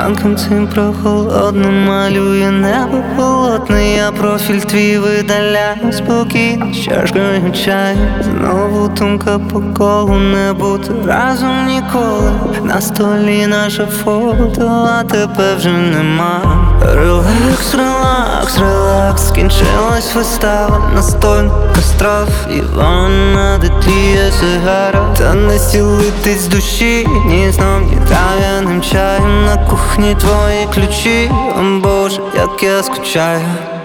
ранком цим прохолодним малює небо полотне. Я профіль твій видаляю спокійно з чашкою чаю. Знову думка по колу, не бути разом ніколи. На столі наше фото, а тебе вже нема. Релакс, релакс, релакс, скінчилась вистава. Настолька страв, і вона, де тліє сигара. Та не зцілитись душі, ні сном, ні трав'яним чаєм. На кухні твої ключі, о Боже, як я скучаю.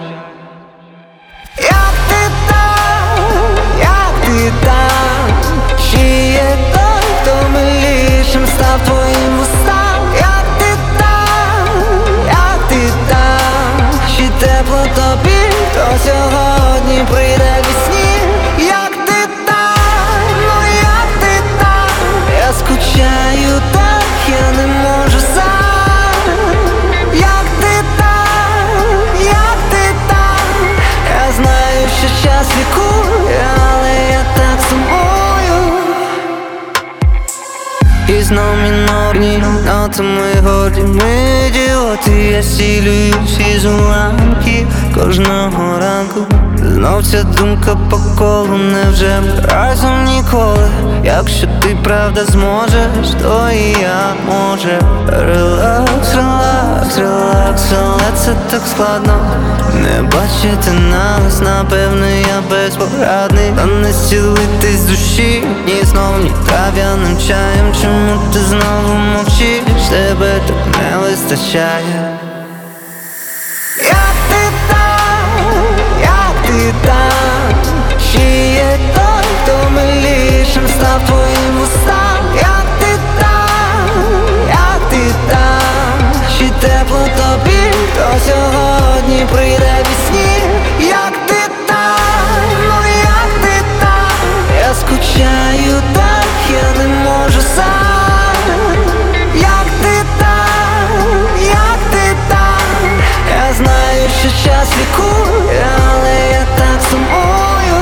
Як ти там, чи є той, хто милішим став твоїм устам? Як ти там, чи тепло тобі, хто сьогодні прийде вісні? Як ти там, ну як ти там, я скучаю так, я не можу сам. Як ти там, я знаю, що час лікує, але я так сумую. І знов мінорні нотами горді, ми ідіоти, я зцілююсь із уламків кожного ранку. Знов ця думка по колу, невже ми разом ніколи? Якщо ти правда зможеш, то і я може. Релакс, релакс, релакс, але це так складно. Не бачити нас, напевно, я безпорадний. Та не зцілитись душі, ні знов, ні трав'яним чаєм. Чому ти знову мовчиш, тебе так не вистачає? Як ти там, чи є той, хто милішим став твоїм устам? Як ти там, чи тепло тобі, хто сьогодні прийде вісні? Як ти там, ну як ти там, я скучаю так, я не можу сам. Як ти там, я знаю, що час лікує, але я так сумую.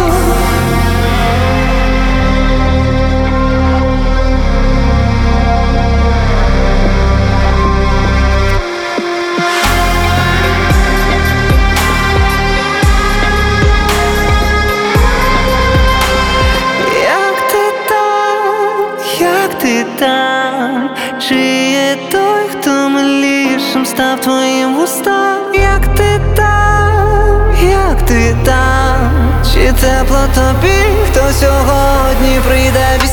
Як ти там, чи є той, хто милішим став твоїм устам? Як ти там, чи тепло тобі, хто сьогодні прийде?